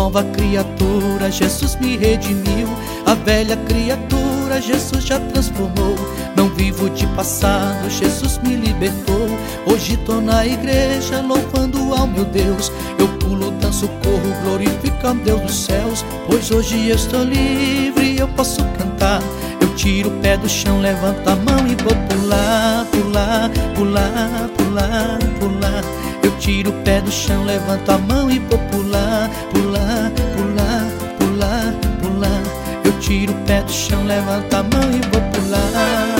nova criatura, Jesus me redimiu. A velha criatura, Jesus já transformou. Não vivo de passado, Jesus me libertou. Hoje tô na igreja louvando ao meu Deus. Eu pulo, danço, corro, glorifico ao Deus dos céus. Pois hoje eu estou livre, eu posso cantar. Eu tiro o pé do chão, levanto a mão e vou pular, pular, pular, pular, pular. Eu tiro o pé do chão, levanto a mão e vou pular, pular, pular, pular, pular. Eu tiro o pé do chão, levanto a mão e vou pular.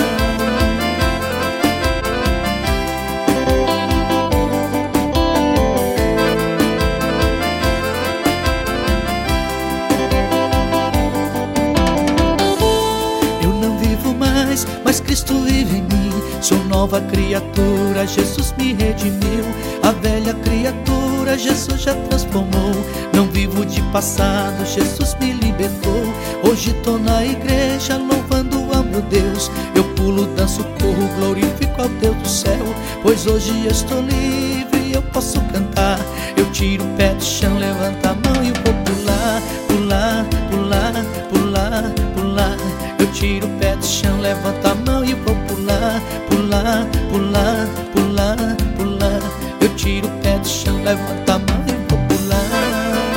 Mas Cristo vive em mim. Sou nova criatura, Jesus me redimiu. A velha criatura, Jesus já transformou. Não vivo de passado, Jesus me libertou. Hoje tô na igreja louvando ao meu Deus. Eu pulo, danço, corro, glorifico ao Deus do céu. Pois hoje eu estou livre, eu posso cantar. Eu tiro o pé do chão, levanto a mão e vou pular, pular, pular, pular, pular. Eu tiro o pé do chão, levanto a mão e vou pular, pular, pular, pular, pular. Eu tiro o pé do chão, levanto a mão e vou pular.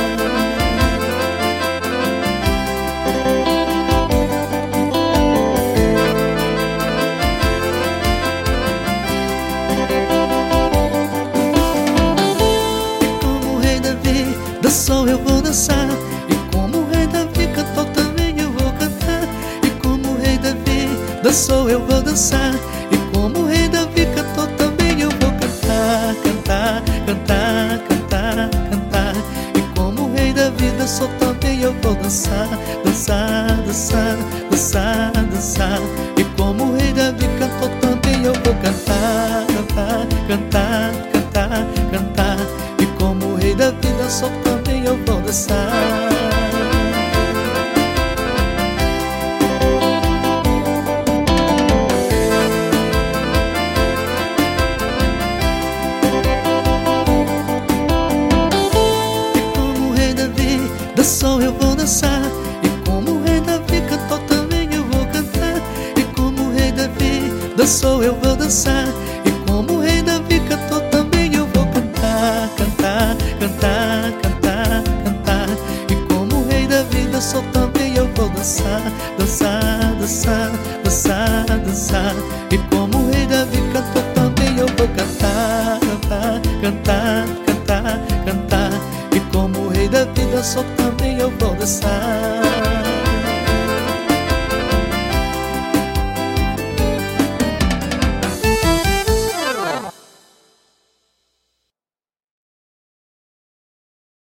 E como o rei Davi dançou, eu vou dançar. E como o rei Davi cantou, também eu vou cantar. E como o rei Davi dançou, eu vou dançar. E como o rei Davi cantou, também eu vou cantar, cantar, cantar, cantar, cantar. E como o rei Davi dançou, também eu vou dançar, dançar, dançar, dançar, dançar. E como o rei Davi cantou, também eu vou cantar, cantar, cantar, cantar, cantar. E como o rei Davi dançou, também eu vou dançar. Dançou, eu vou dançar. E como o rei Davi cantou, também eu vou cantar. E como o rei Davi dançou, eu vou dançar. E como o rei Davi cantou, também eu vou cantar, cantar, cantar, cantar, cantar. E como o rei Davi dançou, também eu vou dançar, dançar, dançar, dançar, dançar. E como o rei Davi cantou, também eu vou cantar, cantar, cantar, cantar, cantar. E como o rei Davi dançou, também eu vou dançar.